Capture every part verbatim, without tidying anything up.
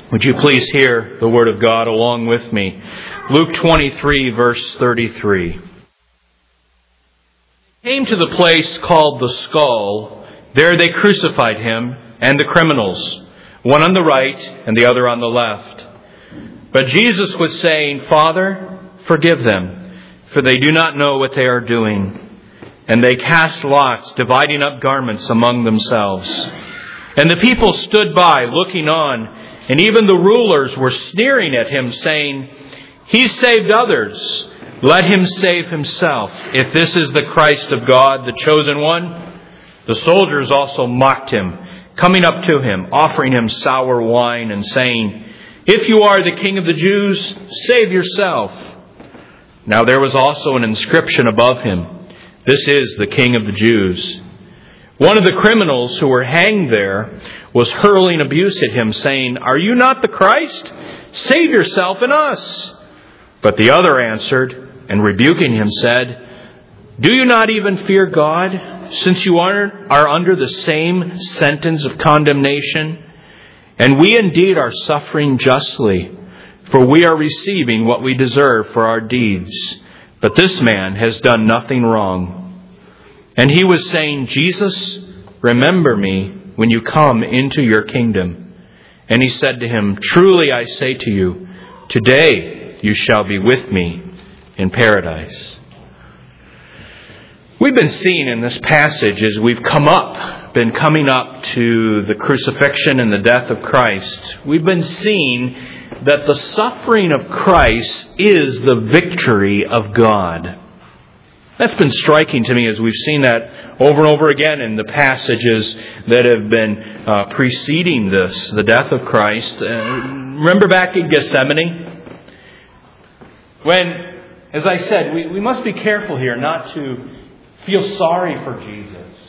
Would you please hear the Word of God along with me? Luke twenty-three, verse thirty-three. Came to the place called the Skull. There they crucified him and the criminals, one on the right and the other on the left. But Jesus was saying, Father, forgive them, for they do not know what they are doing. And they cast lots, dividing up garments among themselves. And the people stood by, looking on, and even the rulers were sneering at him, saying, He saved others. Let him save himself, if this is the Christ of God, the chosen one. The soldiers also mocked him, coming up to him, offering him sour wine, and saying, If you are the King of the Jews, save yourself. Now there was also an inscription above him, This is the King of the Jews. One of the criminals who were hanged there was hurling abuse at him, saying, Are you not the Christ? Save yourself and us. But the other answered, and rebuking him said, Do you not even fear God, since you are, are under the same sentence of condemnation? And we indeed are suffering justly, for we are receiving what we deserve for our deeds. But this man has done nothing wrong. And he was saying, Jesus, remember me when you come into your kingdom. And he said to him, Truly I say to you, today you shall be with me in paradise. We've been seeing in this passage as we've come up, been coming up to the crucifixion and the death of Christ, we've been seeing that the suffering of Christ is the victory of God. That's been striking to me as we've seen that over and over again in the passages that have been uh, preceding this, the death of Christ. Uh, remember back in Gethsemane? When, as I said, we, we must be careful here not to feel sorry for Jesus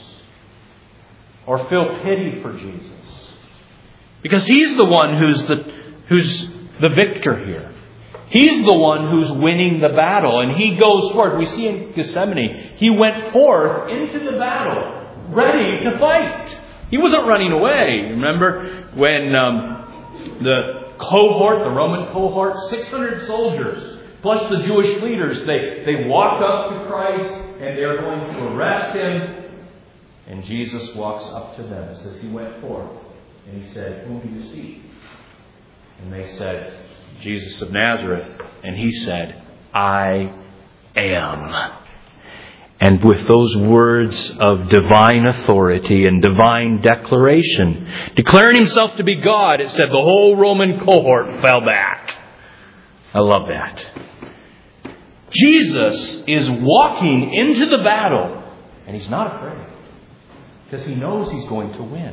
or feel pity for Jesus. Because He's the one who's the, who's the victor here. He's the one who's winning the battle, and He goes forth. We see in Gethsemane, He went forth into the battle, ready to fight. He wasn't running away. Remember when um, the cohort, the Roman cohort, six hundred soldiers, plus the Jewish leaders, they, they walk up to Christ, and they're going to arrest Him. And Jesus walks up to them. It says He went forth, and He said, Whom do you seek? And they said, Jesus of Nazareth. And He said, I am. And with those words of divine authority and divine declaration, declaring Himself to be God, it said the whole Roman cohort fell back. I love that. Jesus is walking into the battle, and He's not afraid, because He knows He's going to win.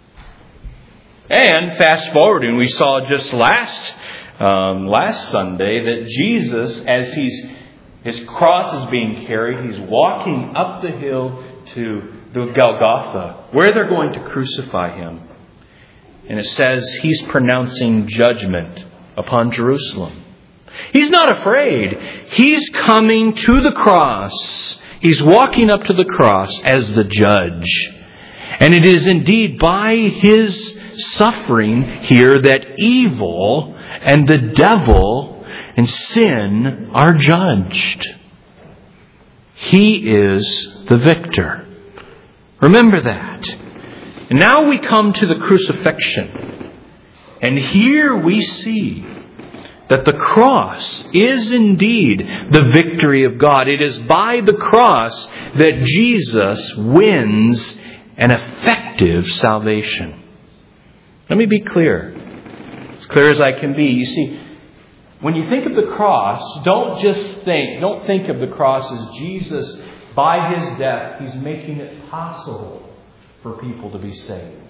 And fast forwarding, we saw just last um, last Sunday that Jesus, as he's his cross is being carried, He's walking up the hill to the Golgotha, where they're going to crucify Him. And it says He's pronouncing judgment upon Jerusalem. He's not afraid. He's coming to the cross. He's walking up to the cross as the judge. And it is indeed by His suffering here that evil and the devil and sin are judged. He is the victor. Remember that. And now we come to the crucifixion. And here we see that the cross is indeed the victory of God. It is by the cross that Jesus wins an effective salvation. Let me be clear. As clear as I can be. You see, when you think of the cross, don't just think, don't think of the cross as Jesus, by His death, He's making it possible for people to be saved.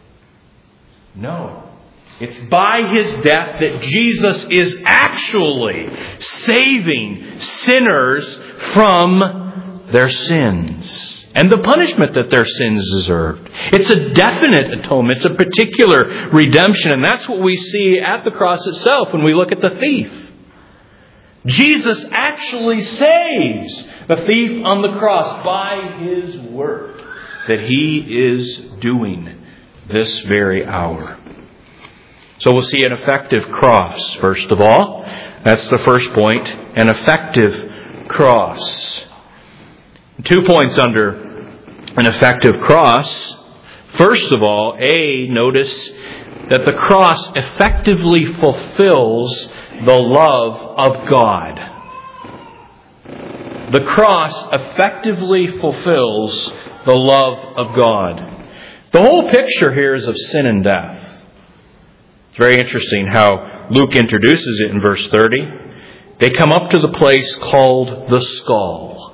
No. It's by His death that Jesus is actually saving sinners from their sins and the punishment that their sins deserved. It's a definite atonement. It's a particular redemption. And that's what we see at the cross itself when we look at the thief. Jesus actually saves the thief on the cross by His work that He is doing this very hour. So we'll see an effective cross, first of all. That's the first point, an effective cross. Two points under an effective cross. First of all, A, notice that the cross effectively fulfills the love of God. The cross effectively fulfills the love of God. The whole picture here is of sin and death. It's very interesting how Luke introduces it in verse thirty. They come up to the place called the skull.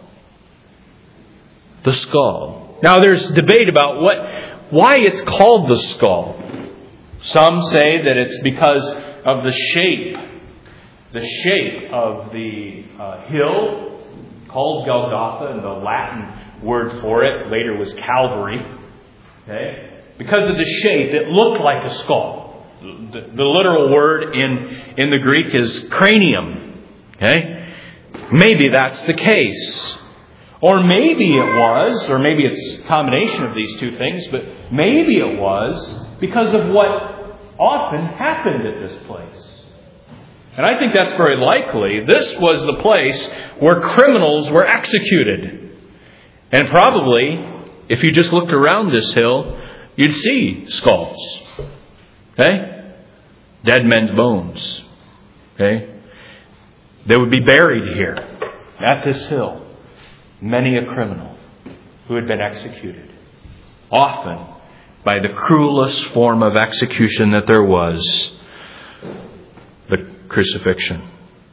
The skull. Now there's debate about what, why it's called the skull. Some say that it's because of the shape. The shape of the uh, hill called Golgotha, and the Latin word for it later was Calvary. Okay? Because of the shape, it looked like a skull. The, the literal word in, in the Greek is cranium. Okay? Maybe that's the case. Or maybe it was, or maybe it's a combination of these two things, but maybe it was because of what often happened at this place. And I think that's very likely. This was the place where criminals were executed. And probably, if you just looked around this hill, you'd see skulls. Okay? Dead men's bones. Okay? They would be buried here, at this hill. Many a criminal who had been executed. Often by the cruelest form of execution that there was, the crucifixion.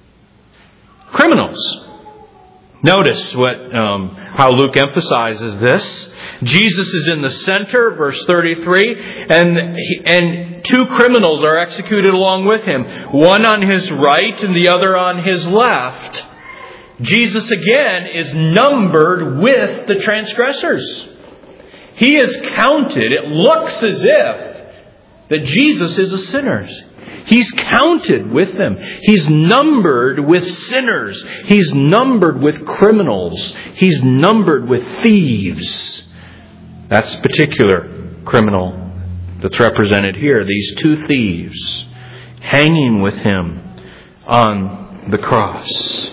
Criminals. Notice what um, how Luke emphasizes this. Jesus is in the center, verse thirty-three, and he, and two criminals are executed along with him, one on his right and the other on his left. Jesus again is numbered with the transgressors. He is counted. It looks as if that Jesus is a sinner. He's counted with them. He's numbered with sinners. He's numbered with criminals. He's numbered with thieves. That's a particular criminal that's represented here. These two thieves hanging with him on the cross.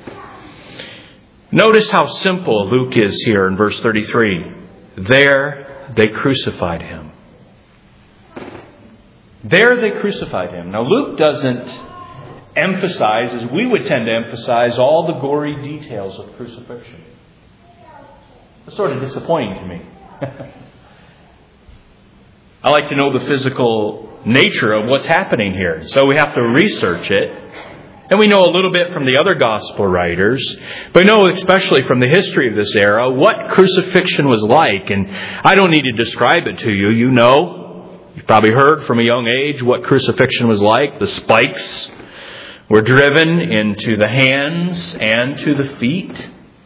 Notice how simple Luke is here in verse thirty-three. There they crucified him. There they crucified him. Now Luke doesn't emphasize, as we would tend to emphasize, all the gory details of crucifixion. It's sort of disappointing to me. I like to know the physical nature of what's happening here. So we have to research it. And we know a little bit from the other gospel writers, but we know especially from the history of this era what crucifixion was like. And I don't need to describe it to you. You know, you've probably heard from a young age what crucifixion was like. The spikes were driven into the hands and to the feet.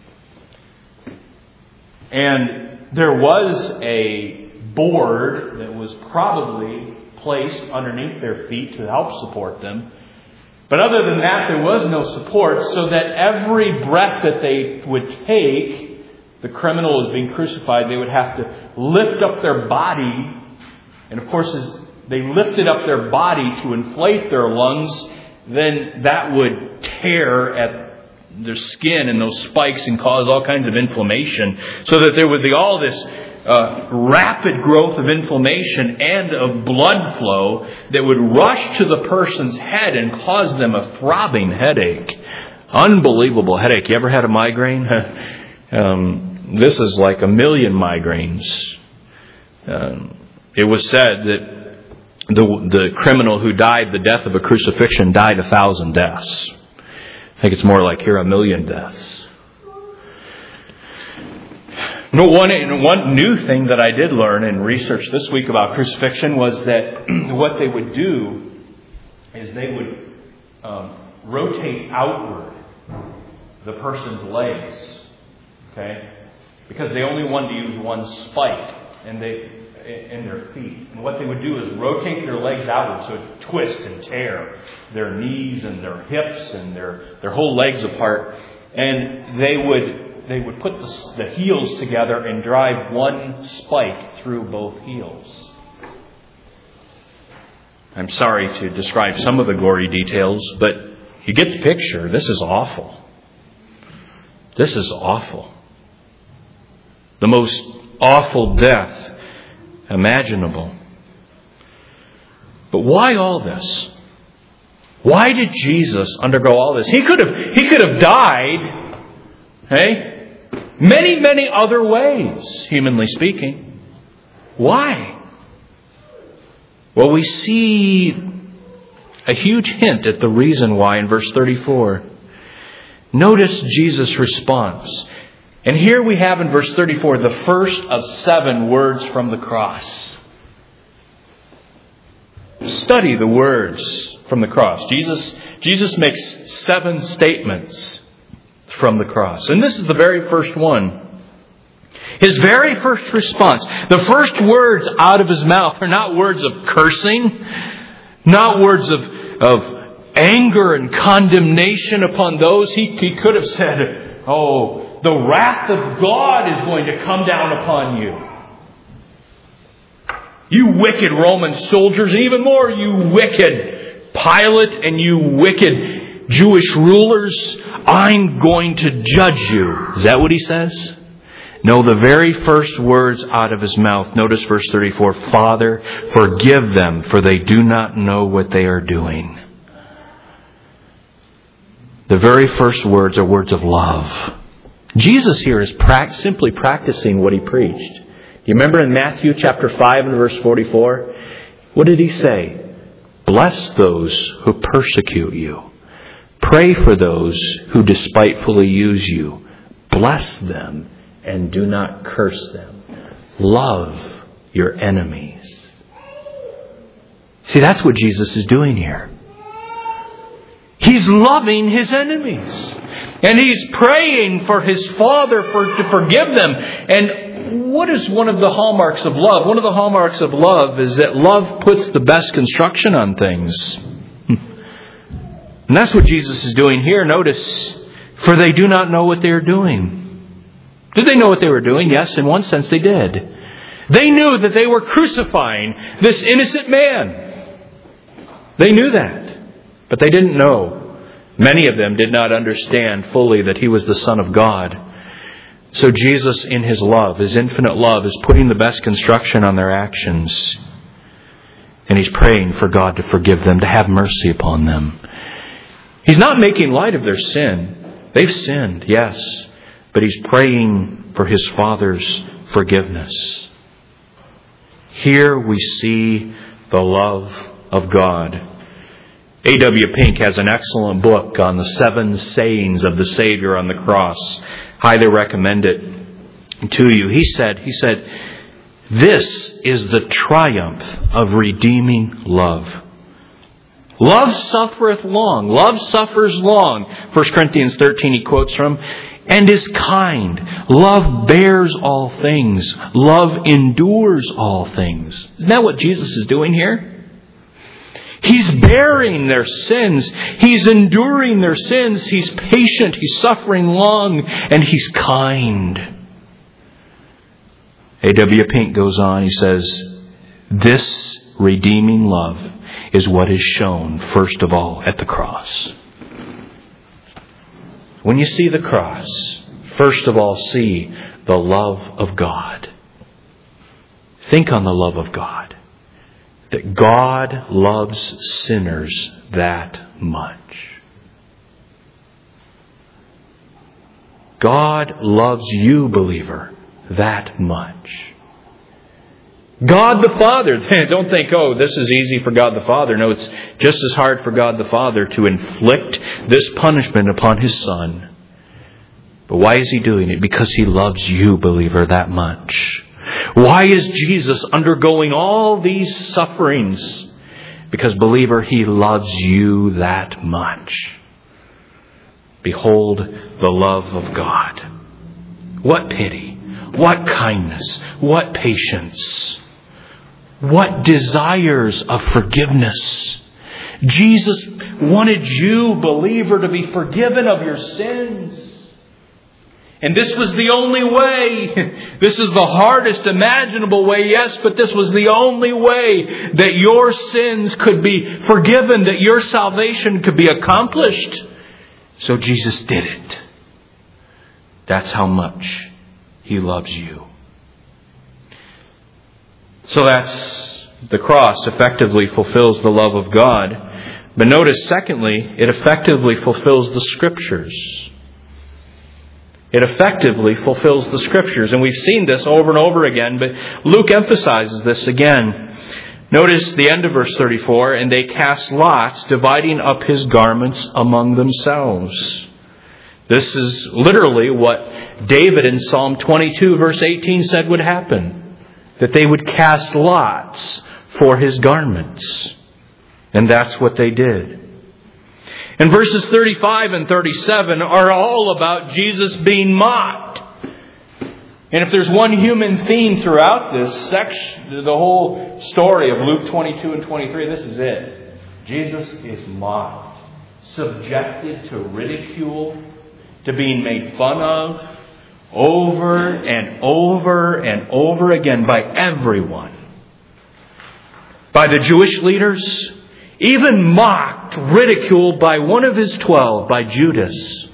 And there was a board that was probably placed underneath their feet to help support them. But other than that, there was no support, so that every breath that they would take, the criminal was being crucified, they would have to lift up their body. And of course, as they lifted up their body to inflate their lungs, then that would tear at their skin and those spikes and cause all kinds of inflammation, so that there would be all this Uh, rapid growth of inflammation and of blood flow that would rush to the person's head and cause them a throbbing headache. Unbelievable headache. You ever had a migraine? um, this is like a million migraines. Um, it was said that the, the criminal who died the death of a crucifixion died a thousand deaths. I think it's more like here a million deaths. No, one, one new thing that I did learn in research this week about crucifixion was that what they would do is they would um, rotate outward the person's legs, okay? Because they only wanted to use one spike and they in their feet. And what they would do is rotate their legs outward, so it twist and tear their knees and their hips and their, their whole legs apart. And they would They would put the, the heels together and drive one spike through both heels. I'm sorry to describe some of the gory details, but you get the picture. This is awful. This is awful. The most awful death imaginable. But why all this? Why did Jesus undergo all this? He could have, he could have died, hey, many, many other ways, humanly speaking. Why? Well, we see a huge hint at the reason why in verse thirty-four. Notice Jesus' response. And here we have in verse thirty-four the first of seven words from the cross. Study the words from the cross. Jesus, Jesus makes seven statements from the cross. And this is the very first one. His very first response, the first words out of his mouth are not words of cursing, not words of, of anger and condemnation upon those. He, he could have said, oh, the wrath of God is going to come down upon you. You wicked Roman soldiers, and even more, you wicked Pilate and you wicked Jewish rulers, I'm going to judge you. Is that what he says? No, the very first words out of his mouth, notice verse thirty-four, Father, forgive them, for they do not know what they are doing. The very first words are words of love. Jesus here is pra- simply practicing what he preached. You remember in Matthew chapter five and verse forty-four? What did he say? Bless those who persecute you. Pray for those who despitefully use you. Bless them and do not curse them. Love your enemies. See, that's what Jesus is doing here. He's loving his enemies. And he's praying for his Father for, to forgive them. And what is one of the hallmarks of love? One of the hallmarks of love is that love puts the best construction on things. And that's what Jesus is doing here. Notice, for they do not know what they are doing. Did they know what they were doing? Yes, in one sense they did. They knew that they were crucifying this innocent man. They knew that. But they didn't know. Many of them did not understand fully that he was the Son of God. So Jesus, in his love, his infinite love, is putting the best construction on their actions. And he's praying for God to forgive them, to have mercy upon them. He's not making light of their sin. They've sinned, yes. But he's praying for his Father's forgiveness. Here we see the love of God. A W Pink has an excellent book on the seven sayings of the Savior on the cross. Highly recommend it to you. He said, he said, this is the triumph of redeeming love. Love suffereth long. Love suffers long. First Corinthians thirteen he quotes from. And is kind. Love bears all things. Love endures all things. Isn't that what Jesus is doing here? He's bearing their sins. He's enduring their sins. He's patient. He's suffering long. And he's kind. A W Pink goes on. He says, this redeeming love is what is shown first of all at the cross. When you see the cross, first of all see the love of God. Think on the love of God. That God loves sinners that much. God loves you, believer, that much. God the Father. Don't think, oh, this is easy for God the Father. No, it's just as hard for God the Father to inflict this punishment upon His Son. But why is He doing it? Because He loves you, believer, that much. Why is Jesus undergoing all these sufferings? Because, believer, He loves you that much. Behold the love of God. What pity. What kindness. What patience. What desires of forgiveness. Jesus wanted you, believer, to be forgiven of your sins. And this was the only way. This is the hardest imaginable way, yes, but this was the only way that your sins could be forgiven, that your salvation could be accomplished. So Jesus did it. That's how much He loves you. So that's the cross effectively fulfills the love of God. But notice, secondly, it effectively fulfills the Scriptures. It effectively fulfills the Scriptures. And we've seen this over and over again, but Luke emphasizes this again. Notice the end of verse thirty-four, and they cast lots, dividing up His garments among themselves. This is literally what David in Psalm twenty-two, verse eighteen said would happen. That they would cast lots for His garments. And that's what they did. And verses thirty-five and thirty-seven are all about Jesus being mocked. And if there's one human theme throughout this section, the whole story of Luke twenty-two and twenty-three, this is it. Jesus is mocked, subjected to ridicule, to being made fun of, over and over and over again by everyone. By the Jewish leaders, even mocked, ridiculed by one of His twelve, by Judas.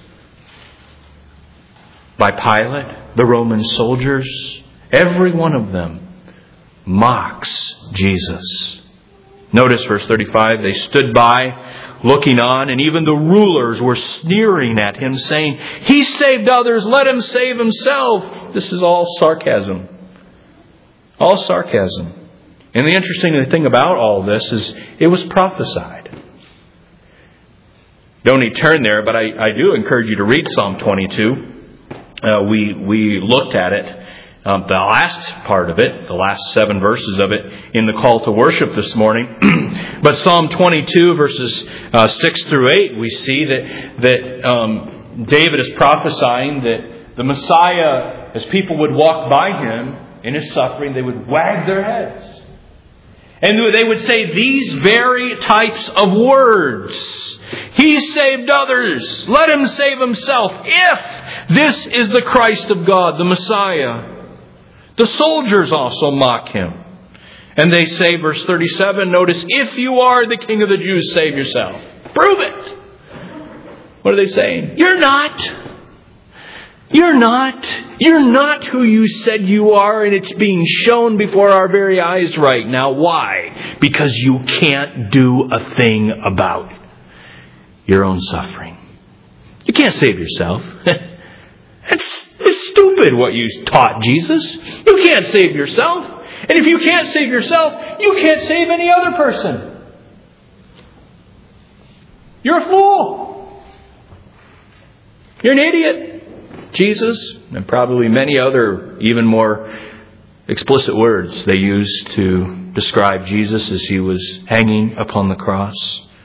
By Pilate, the Roman soldiers, every one of them mocks Jesus. Notice verse thirty-five, they stood by, looking on, and even the rulers were sneering at Him, saying, He saved others, let Him save Himself. This is all sarcasm. All sarcasm. And the interesting thing about all this is it was prophesied. Don't need to turn there, but I, I do encourage you to read Psalm twenty-two. Uh, we, we looked at it, um, the last part of it, the last seven verses of it, in the call to worship this morning. But Psalm twenty-two, verses uh, six through eight, we see that, that um, David is prophesying that the Messiah, as people would walk by Him in His suffering, they would wag their heads. And they would say these very types of words. He saved others. Let Him save Himself. If this is the Christ of God, the Messiah. The soldiers also mock Him. And they say, verse thirty-seven, notice, if you are the King of the Jews, save yourself. Prove it. What are they saying? You're not. You're not. You're not who you said you are, and it's being shown before our very eyes right now. Why? Because you can't do a thing about your own suffering. You can't save yourself. It's, it's stupid what you taught Jesus. You can't save yourself. And if you can't save yourself, you can't save any other person. You're a fool. You're an idiot. Jesus, and probably many other even more explicit words they used to describe Jesus as He was hanging upon the cross.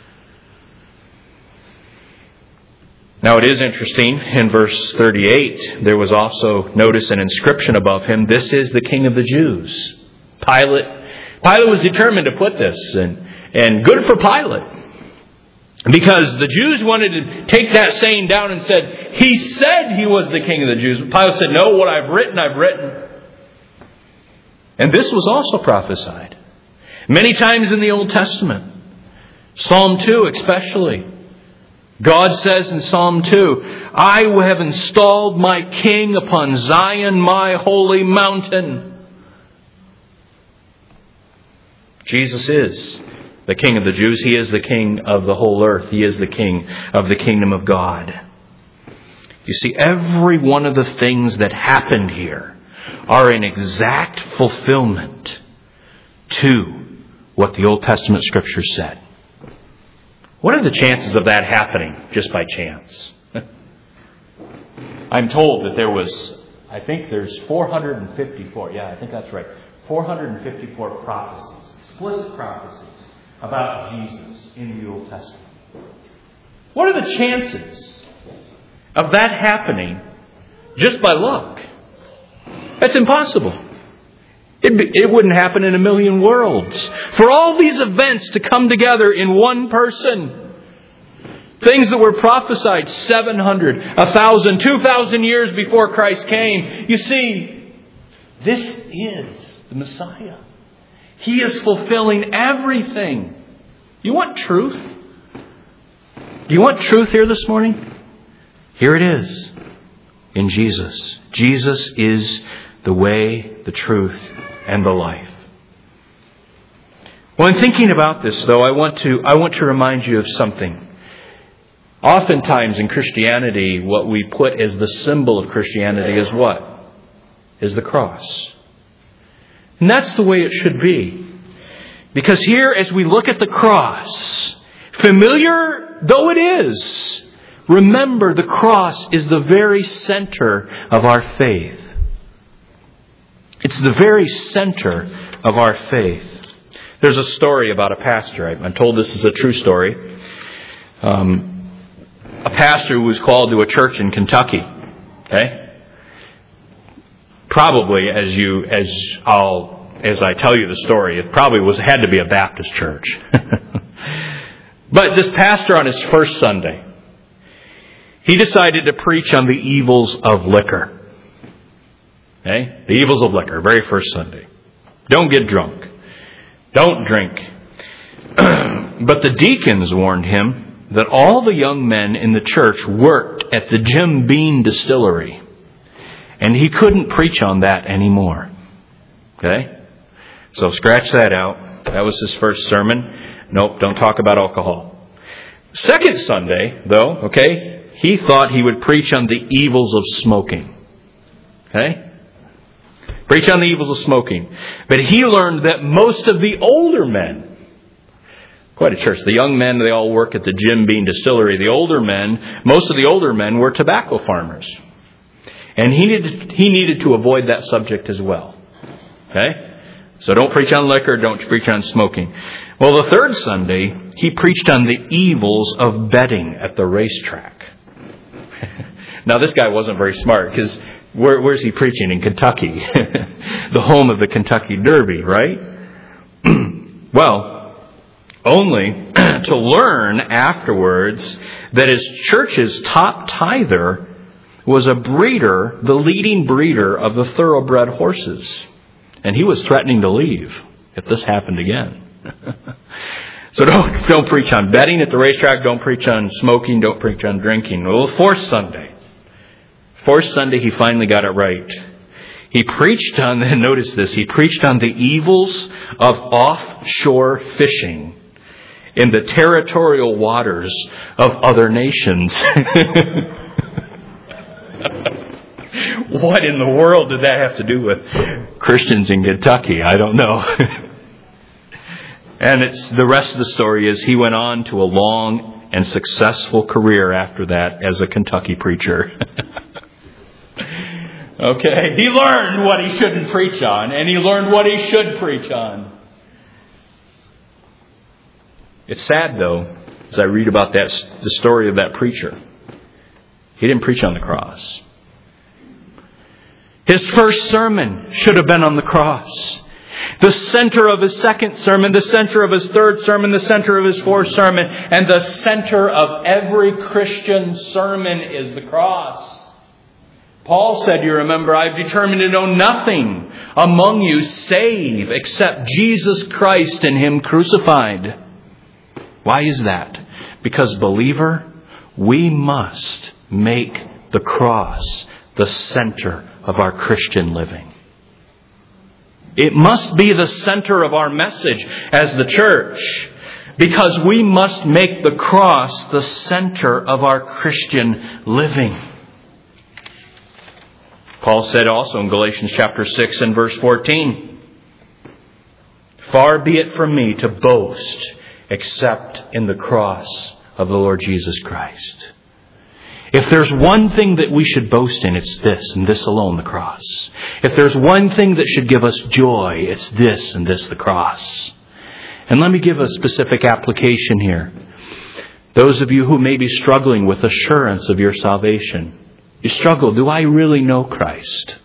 Now it is interesting, in verse thirty-eight, there was also, notice, an inscription above Him, this is the King of the Jews. Pilate, Pilate was determined to put this, and, and good for Pilate. Because the Jews wanted to take that saying down and said, He said He was the King of the Jews. Pilate said, no, what I've written, I've written. And this was also prophesied. Many times in the Old Testament. Psalm two especially. God says in Psalm two, I have installed my King upon Zion, my holy mountain. Jesus is the King of the Jews. He is the King of the whole earth. He is the King of the kingdom of God. You see, every one of the things that happened here are in exact fulfillment to what the Old Testament Scriptures said. What are the chances of that happening just by chance? I'm told that there was, I think there's four hundred fifty-four, yeah, I think that's right, four hundred fifty-four prophecies, explicit prophecies about Jesus in the Old Testament. What are the chances of that happening just by luck? That's impossible. It, it wouldn't happen in a million worlds. For all these events to come together in one person. Things that were prophesied seven hundred, one thousand, two thousand years before Christ came. You see, this is the Messiah. He is fulfilling everything. You want truth? Do you want truth here this morning? Here it is. In Jesus. Jesus is the way, the truth, and the life. When thinking about this, though, I want to I want to remind you of something. Oftentimes in Christianity, what we put as the symbol of Christianity is what? Is the cross. And that's the way it should be. Because here, as we look at the cross, familiar though it is, remember the cross is the very center of our faith. It's the very center of our faith. There's a story about a pastor. I'm told this is a true story. Um, a pastor who was called to a church in Kentucky. Okay? Probably, as you, as I'll, as I tell you the story, it probably was had to be a Baptist church. But this pastor, on his first Sunday, he decided to preach on the evils of liquor. Okay? The evils of liquor, very first Sunday. Don't get drunk. Don't drink. But the deacons warned him that all the young men in the church worked at the Jim Beam distillery. And he couldn't preach on that anymore. Okay? So scratch that out. That was his first sermon. Nope, don't talk about alcohol. Second Sunday, though, okay, he thought he would preach on the evils of smoking. Okay? Preach on the evils of smoking. But he learned that most of the older men, quite a church, the young men, they all work at the Jim Beam distillery. The older men, most of the older men were tobacco farmers. And he needed, he needed to avoid that subject as well. Okay? So don't preach on liquor, don't preach on smoking. Well, the third Sunday, he preached on the evils of betting at the racetrack. Now, this guy wasn't very smart, because where, where's he preaching? In Kentucky. The home of the Kentucky Derby, right? Well, only to learn afterwards that his church's top tither was a breeder, the leading breeder of the thoroughbred horses. And he was threatening to leave if this happened again. So don't, don't preach on betting at the racetrack. Don't preach on smoking. Don't preach on drinking. Well, fourth Sunday. Fourth Sunday, he finally got it right. He preached on, notice this, he preached on the evils of offshore fishing in the territorial waters of other nations. What in the world did that have to do with Christians in Kentucky? I don't know. And it's the rest of the story is he went on to a long and successful career after that as a Kentucky preacher. Okay, he learned what he shouldn't preach on, and he learned what he should preach on. It's sad, though, as I read about that the story of that preacher. He didn't preach on the cross. His first sermon should have been on the cross. The center of his second sermon, the center of his third sermon, the center of his fourth sermon, and the center of every Christian sermon is the cross. Paul said, you remember, I've determined to know nothing among you save except Jesus Christ and Him crucified. Why is that? Because, believer, we must make the cross the center of our Christian living. It must be the center of our message as the church, because we must make the cross the center of our Christian living. Paul said also in Galatians chapter six and verse fourteen, far be it from me to boast except in the cross of the Lord Jesus Christ. If there's one thing that we should boast in, it's this and this alone, the cross. If there's one thing that should give us joy, it's this and this, the cross. And let me give a specific application here. Those of you who may be struggling with assurance of your salvation, you struggle, do I really know Christ?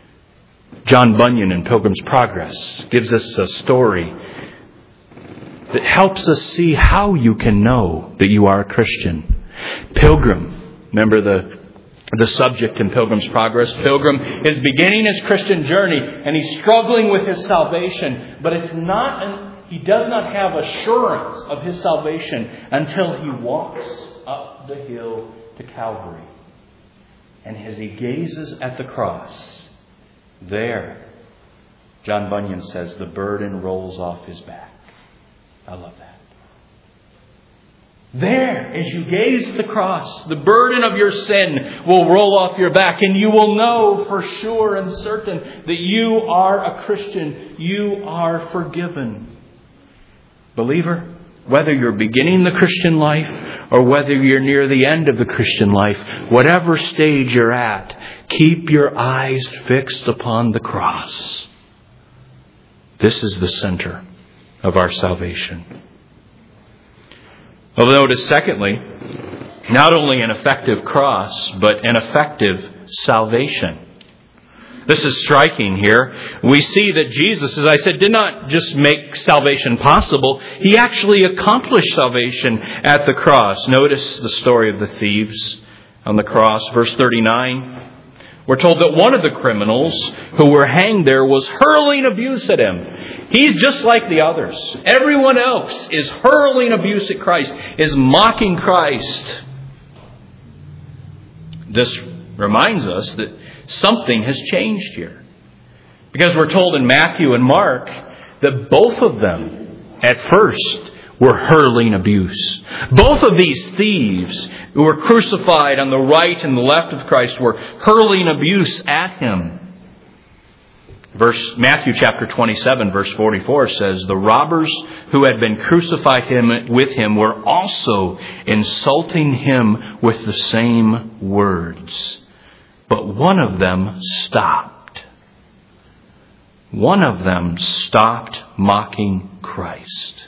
John Bunyan in Pilgrim's Progress gives us a story that helps us see how you can know that you are a Christian. Pilgrim. Remember the, the subject in Pilgrim's Progress? Pilgrim is beginning his Christian journey and he's struggling with his salvation. But it's not an, he does not have assurance of his salvation until he walks up the hill to Calvary. And as he gazes at the cross, there, John Bunyan says, the burden rolls off his back. I love that. There, as you gaze at the cross, the burden of your sin will roll off your back, and you will know for sure and certain that you are a Christian. You are forgiven. Believer, whether you're beginning the Christian life or whether you're near the end of the Christian life, whatever stage you're at, keep your eyes fixed upon the cross. This is the center of our salvation. Well, notice, secondly, not only an effective cross, but an effective salvation. This is striking here. We see that Jesus, as I said, did not just make salvation possible. He actually accomplished salvation at the cross. Notice the story of the thieves on the cross. Verse thirty-nine. We're told that one of the criminals who were hanged there was hurling abuse at him. He's just like the others. Everyone else is hurling abuse at Christ, is mocking Christ. This reminds us that something has changed here. Because we're told in Matthew and Mark that both of them at first were hurling abuse. Both of these thieves who were crucified on the right and the left of Christ were hurling abuse at him. Verse Matthew chapter twenty-seven, verse forty-four says, the robbers who had been crucified him with him were also insulting him with the same words. But one of them stopped. One of them stopped mocking Christ.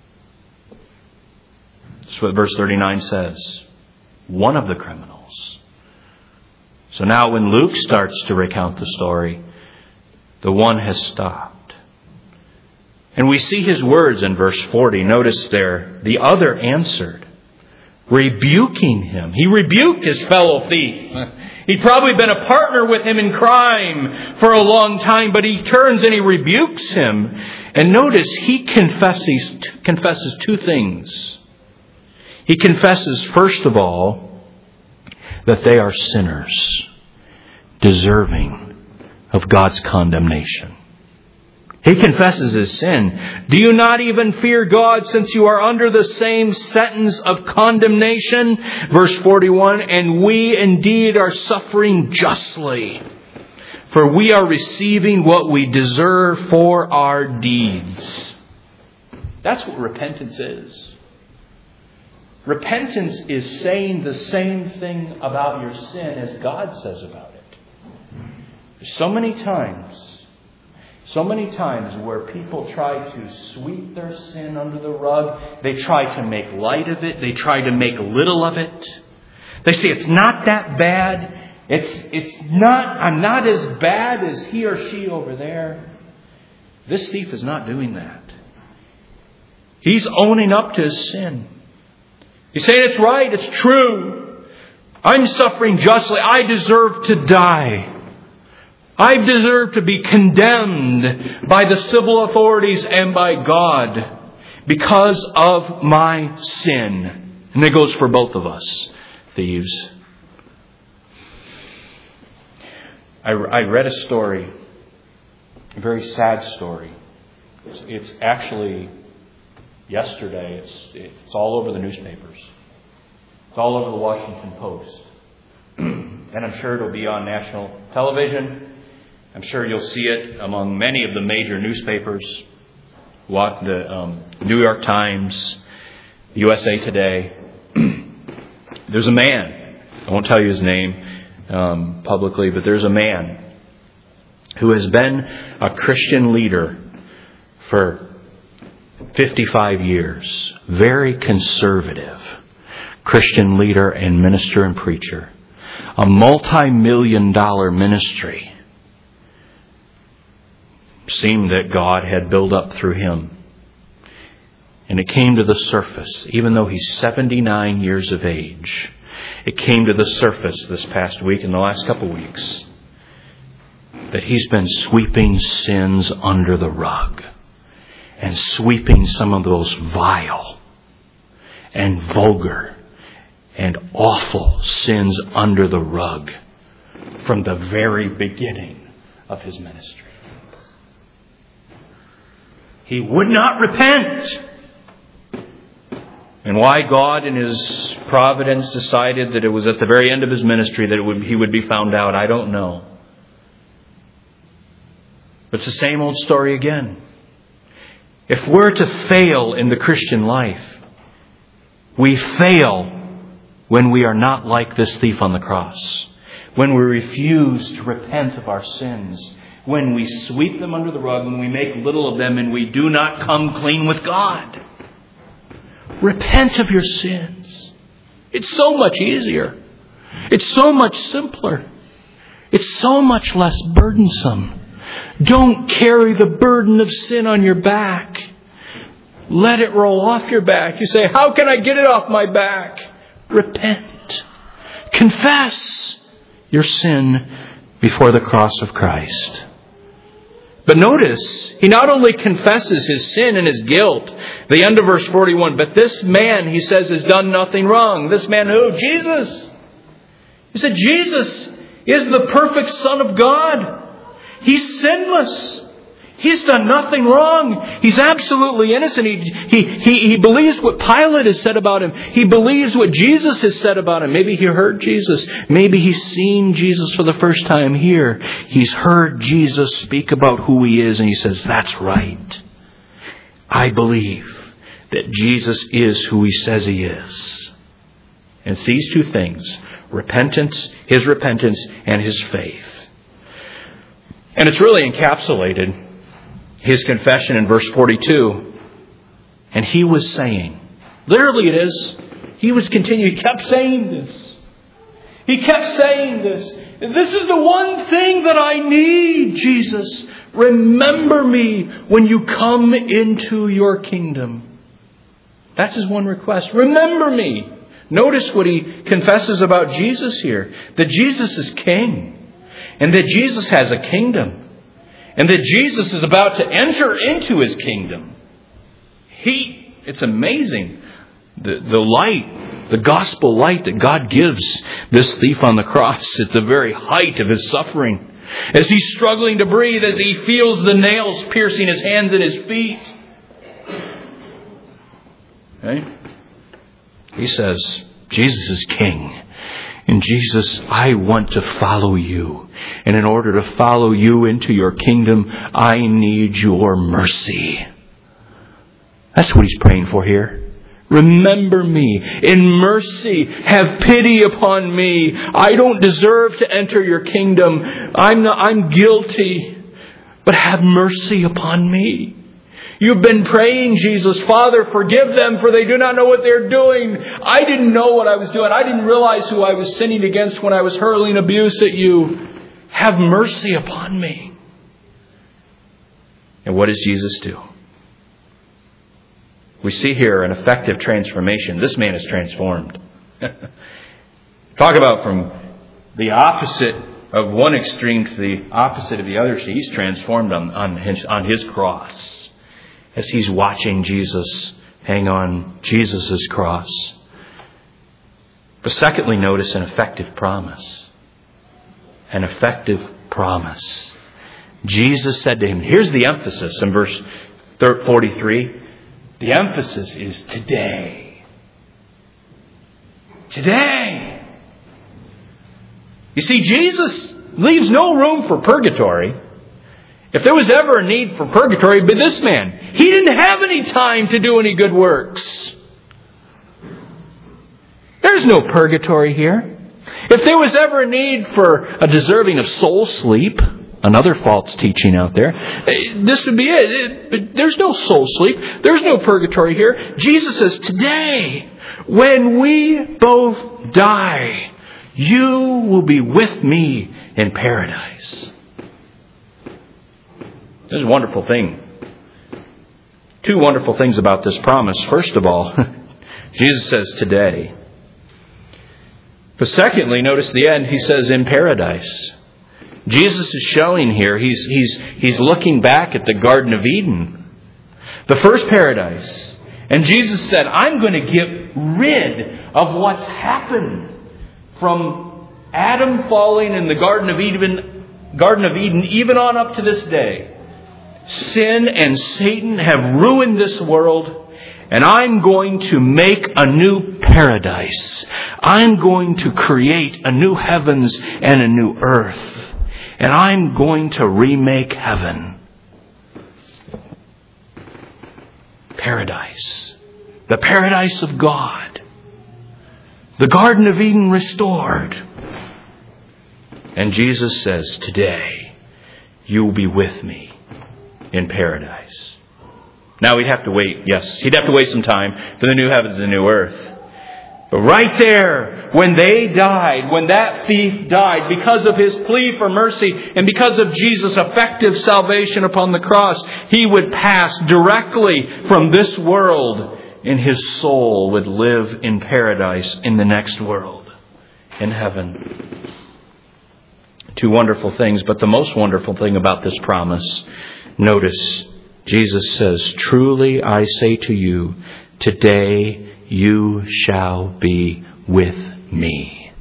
That's what verse thirty-nine says. One of the criminals. So now when Luke starts to recount the story, the one has stopped. And we see his words in verse forty. Notice there, the other answered, rebuking him. He rebuked his fellow thief. He'd probably been a partner with him in crime for a long time, but he turns and he rebukes him. And notice he confesses, confesses two things. He confesses, first of all, that they are sinners, deserving of God's condemnation. He confesses his sin. Do you not even fear God, since you are under the same sentence of condemnation? Verse forty-one, and we indeed are suffering justly, for we are receiving what we deserve for our deeds. That's what repentance is. Repentance is saying the same thing about your sin as God says about it. There's so many times, so many times where people try to sweep their sin under the rug. They try to make light of it. They try to make little of it. They say it's not that bad. It's, it's not, I'm not as bad as he or she over there. This thief is not doing that. He's owning up to his sin. He's saying it's right, it's true. I'm suffering justly. I deserve to die. I deserve to be condemned by the civil authorities and by God because of my sin. And it goes for both of us, thieves. I, I read a story, a very sad story. It's, it's actually... Yesterday, it's it's all over the newspapers. It's all over the Washington Post. And I'm sure it'll be on national television. I'm sure you'll see it among many of the major newspapers. What the um, New York Times, U S A Today. There's a man. I won't tell you his name um, publicly, but there's a man who has been a Christian leader for fifty-five years. Very conservative Christian leader and minister and preacher. A multi-million dollar ministry seemed that God had built up through him. And it came to the surface, even though he's seventy-nine years of age. It came to the surface this past week, in the last couple of weeks, that he's been sweeping sins under the rug. And sweeping some of those vile and vulgar and awful sins under the rug from the very beginning of his ministry. He would not repent. And why God in His providence decided that it was at the very end of His ministry that it would, he would be found out, I don't know. But it's the same old story again. If we're to fail in the Christian life, we fail when we are not like this thief on the cross. When we refuse to repent of our sins. When we sweep them under the rug. When we make little of them and we do not come clean with God. Repent of your sins. It's so much easier. It's so much simpler. It's so much less burdensome. Don't carry the burden of sin on your back. Let it roll off your back. You say, how can I get it off my back? Repent. Confess your sin before the cross of Christ. But notice, he not only confesses his sin and his guilt, the end of verse forty-one, but this man, he says, has done nothing wrong. This man who? Jesus. He said, Jesus is the perfect Son of God. He's sinless. He's done nothing wrong. He's absolutely innocent. He, he, he, he believes what Pilate has said about him. He believes what Jesus has said about him. Maybe he heard Jesus. Maybe he's seen Jesus for the first time here. He's heard Jesus speak about who he is, and he says, that's right. I believe that Jesus is who he says he is. And it's these two things, repentance, his repentance, and his faith. And it's really encapsulated his confession in verse forty-two. And he was saying, literally it is, he was continuing, he kept saying this. He kept saying this. This is the one thing that I need, Jesus. Remember me when you come into your kingdom. That's his one request. Remember me. Notice what he confesses about Jesus here. That Jesus is king. And that Jesus has a kingdom. And that Jesus is about to enter into his kingdom. He, it's amazing. The, the light, the gospel light that God gives this thief on the cross at the very height of his suffering. As he's struggling to breathe, as he feels the nails piercing his hands and his feet. Okay? He says, Jesus is king. And Jesus, I want to follow you. And in order to follow you into your kingdom, I need your mercy. That's what he's praying for here. Remember me. In mercy, have pity upon me. I don't deserve to enter your kingdom. I'm not, I'm guilty. But have mercy upon me. You've been praying, Jesus, Father, forgive them, for they do not know what they're doing. I didn't know what I was doing. I didn't realize who I was sinning against when I was hurling abuse at you. Have mercy upon me. And what does Jesus do? We see here an effective transformation. This man is transformed. Talk about from the opposite of one extreme to the opposite of the other. He's transformed on, on, his, on his cross. As he's watching Jesus hang on Jesus' cross. But secondly, notice an effective promise. An effective promise. Jesus said to him, here's the emphasis in verse forty-three. The emphasis is today. Today. You see, Jesus leaves no room for purgatory. If there was ever a need for purgatory, it'd be this man. He didn't have any time to do any good works. There's no purgatory here. If there was ever a need for a deserving of soul sleep, another false teaching out there, this would be it. There's no soul sleep. There's no purgatory here. Jesus says, today, when we both die, you will be with me in paradise. This is a wonderful thing. two wonderful things about this promise. First of all, Jesus says today. But secondly, notice the end, he says in paradise. Jesus is showing here, he's, he's, he's looking back at the Garden of Eden, the first paradise. And Jesus said, I'm going to get rid of what's happened from Adam falling in the Garden of Eden, Garden of Eden, even on up to this day. Sin and Satan have ruined this world, and I'm going to make a new paradise. I'm going to create a new heavens and a new earth. And I'm going to remake heaven. Paradise. The paradise of God. The Garden of Eden restored. And Jesus says, today, you will be with me in paradise. Now we'd have to wait, yes, he'd have to wait some time for the new heavens and the new earth. But right there, when they died, when that thief died, because of his plea for mercy and because of Jesus' effective salvation upon the cross, he would pass directly from this world, and his soul would live in paradise in the next world, in heaven. Two wonderful things, but the most wonderful thing about this promise, notice, Jesus says, truly I say to you, today you shall be with me.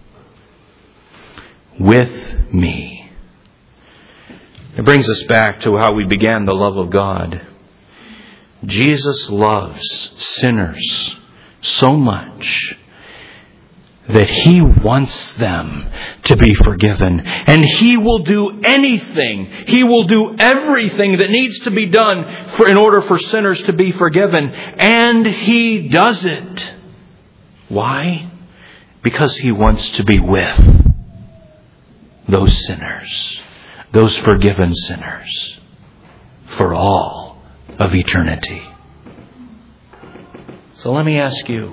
With me. It brings us back to how we began the love of God. Jesus loves sinners so much that He wants them to be forgiven. And He will do anything. He will do everything that needs to be done for, in order for sinners to be forgiven. And He does it. Why? Because He wants to be with those sinners. Those forgiven sinners. For all of eternity. So let me ask you.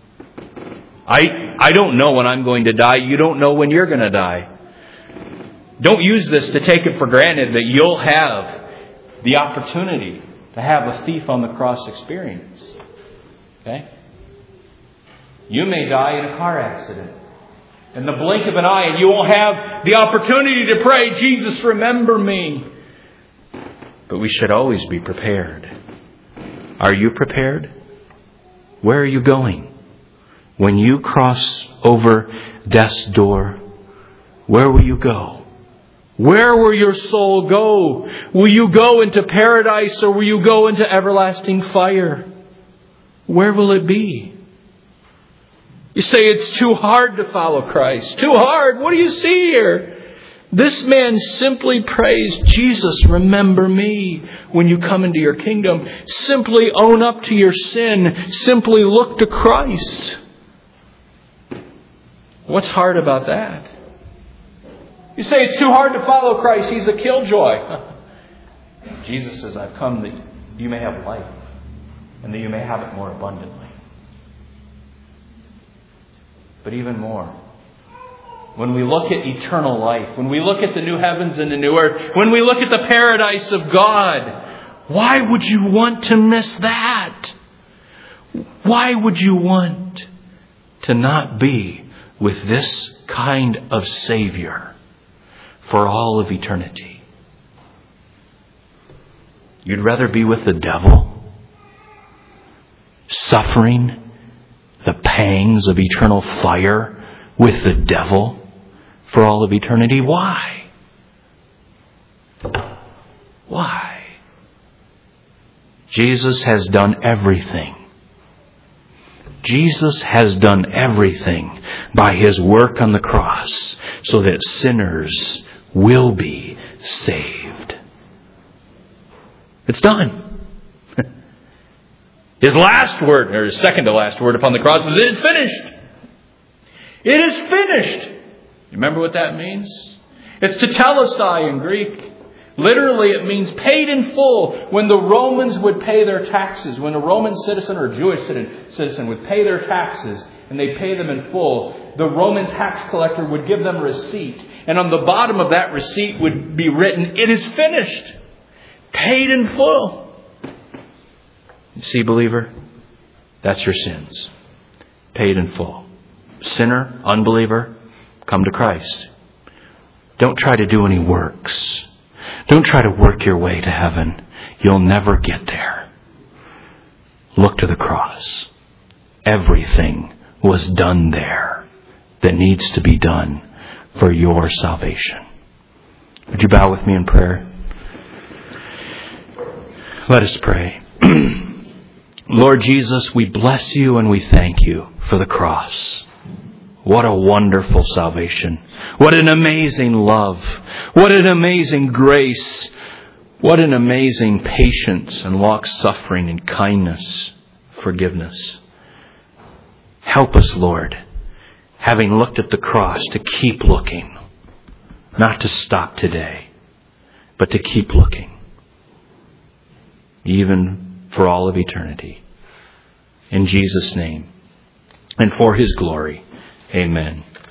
I I don't know when I'm going to die. You don't know when you're going to die. Don't use this to take it for granted that you'll have the opportunity to have a thief on the cross experience. Okay? You may die in a car accident. In the blink of an eye, and you won't have the opportunity to pray, Jesus, remember me. But we should always be prepared. Are you prepared? Where are you going? When you cross over death's door, where will you go? Where will your soul go? Will you go into paradise or will you go into everlasting fire? Where will it be? You say it's too hard to follow Christ. Too hard. What do you see here? This man simply prays, Jesus, remember me when you come into your kingdom. Simply own up to your sin. Simply look to Christ. What's hard about that? You say it's too hard to follow Christ. He's a killjoy. Jesus says, I've come that you may have life and that you may have it more abundantly. But even more, when we look at eternal life, when we look at the new heavens and the new earth, when we look at the paradise of God, why would you want to miss that? Why would you want to not be with this kind of Savior for all of eternity? You'd rather be with the devil, suffering the pangs of eternal fire with the devil for all of eternity? Why? Why? Jesus has done everything. Jesus has done everything by His work on the cross so that sinners will be saved. It's done. His last word, or his second to last word upon the cross was, it is finished. It is finished. You remember what that means? It's tetelestai in Greek. Literally, it means paid in full. When the Romans would pay their taxes, when a Roman citizen or a Jewish citizen would pay their taxes, and they pay them in full, the Roman tax collector would give them a receipt. And on the bottom of that receipt would be written, it is finished. Paid in full. You see, believer, that's your sins. Paid in full. Sinner, unbeliever, come to Christ. Don't try to do any works. Don't try to work your way to heaven. You'll never get there. Look to the cross. Everything was done there that needs to be done for your salvation. Would you bow with me in prayer? Let us pray. Lord Jesus, we bless you and we thank you for the cross. What a wonderful salvation. What an amazing love. What an amazing grace. What an amazing patience and long-suffering and kindness, forgiveness. Help us, Lord, having looked at the cross, to keep looking. Not to stop today, but to keep looking. Even for all of eternity. In Jesus' name. And for His glory. Amen.